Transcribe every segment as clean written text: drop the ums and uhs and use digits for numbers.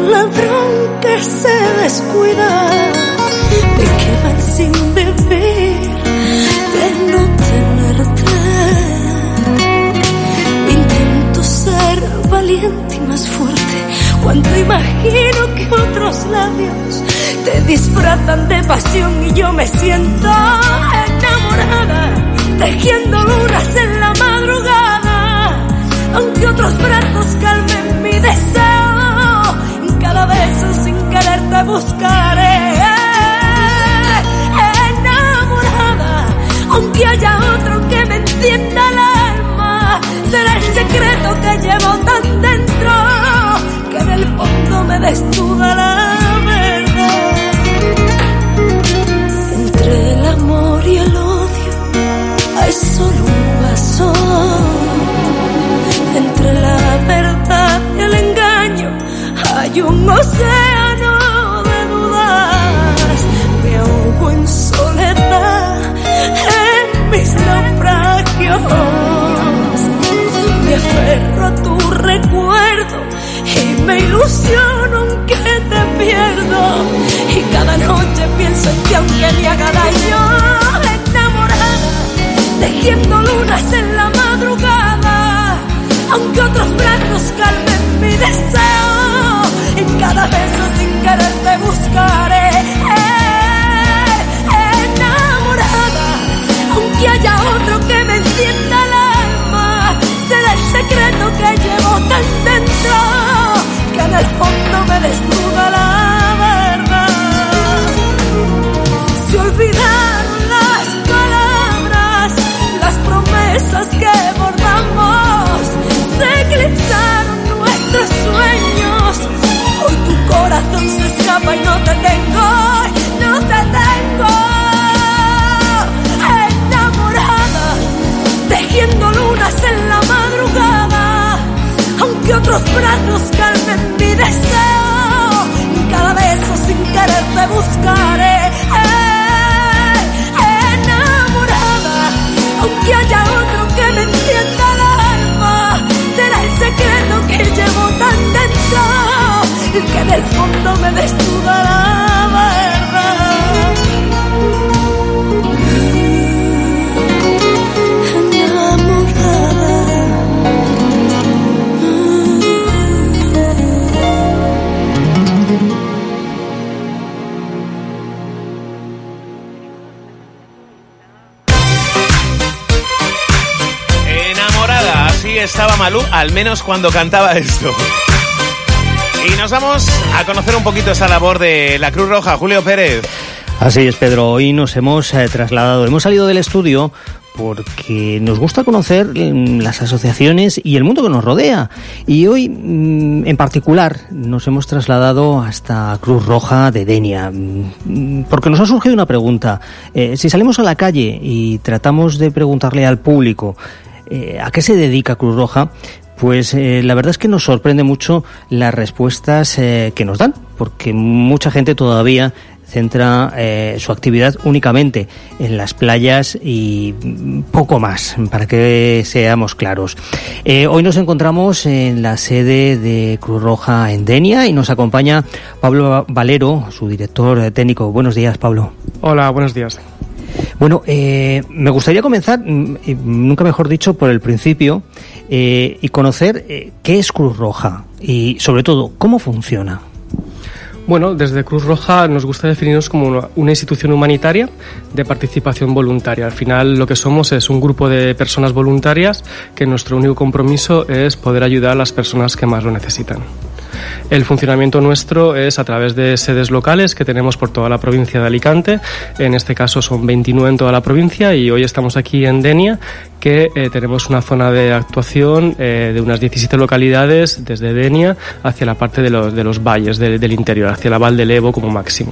ladrón que se descuida, de que van sin vivir, de no tenerte. Intento ser valiente y más fuerte cuando imagino que otros labios te disfrazan de pasión y yo me siento enamorada, tejiendo lunas en la madrugada, aunque otros brazos calmen mi deseo, en cada beso sin querer te buscaré. Enamorada, aunque haya otro que me encienda el alma, será el secreto que llevo tan dentro, que en el fondo me desnuda la verdad. Entre el amor y el odio hay solo un vaso, entre la verdad y el engaño hay un océano de dudas. Me ahogo en soledad en mis naufragios, me aferro a tu recuerdo y me ilusiono aunque te pierdo, y cada noche pienso en ti aunque me haga daño. Enamorada, tejiendo lunas en la madrugada, aunque otros brazos calmen mi deseo, en cada beso sin querer te buscaré. Enamorada, aunque haya otro que me encienda el alma, será el secreto que llevo tan dentro, que en el fondo me desnuda la verdad. Se olvidaron las palabras, las promesas que bordamos, se eclipsaron nuestros sueños. Hoy tu corazón se escapa y no te tengo, no te tengo. Enamorada, tejiendo lunas en la madrugada, aunque otros brazos calmen mi deseo, en cada beso sin querer te buscaré. Enamorada, aunque haya otro que me encienda el alma, será el secreto que llevo tan dentro, el que en el fondo me desnuda la verdad. Enamorada, así estaba Malú, al menos cuando cantaba esto. Y nos vamos a conocer un poquito esa labor de la Cruz Roja. Julio Pérez. Así es, Pedro. Hoy nos hemos trasladado, hemos salido del estudio porque nos gusta conocer las asociaciones y el mundo que nos rodea. Y hoy, en particular, nos hemos trasladado hasta Cruz Roja de Denia, porque nos ha surgido una pregunta. Si salimos a la calle y tratamos de preguntarle al público ¿a qué se dedica Cruz Roja? Pues la verdad es que nos sorprende mucho las respuestas que nos dan, porque mucha gente todavía centra su actividad únicamente en las playas y poco más, para que seamos claros. Hoy nos encontramos en la sede de Cruz Roja en Denia y nos acompaña Pablo Valero, su director técnico. Buenos días, Pablo. Hola, buenos días. Bueno, me gustaría comenzar, nunca mejor dicho, por el principio y conocer qué es Cruz Roja y, sobre todo, cómo funciona. Bueno, desde Cruz Roja nos gusta definirnos como una institución humanitaria de participación voluntaria. Al final lo que somos es un grupo de personas voluntarias que nuestro único compromiso es poder ayudar a las personas que más lo necesitan. El funcionamiento nuestro es a través de sedes locales que tenemos por toda la provincia de Alicante. En este caso son 29 en toda la provincia y hoy estamos aquí en Denia, que tenemos una zona de actuación de unas 17 localidades desde Denia hacia la parte de los valles del interior, hacia la Val del Evo como máximo.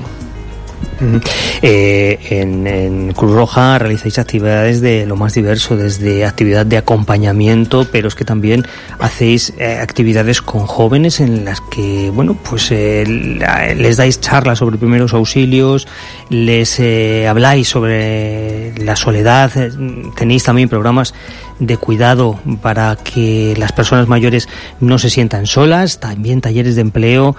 En Cruz Roja realizáis actividades de lo más diverso, desde actividad de acompañamiento, pero es que también hacéis actividades con jóvenes en las que, bueno, pues les dais charlas sobre primeros auxilios, les habláis sobre la soledad, tenéis también programas de cuidado para que las personas mayores no se sientan solas, también talleres de empleo.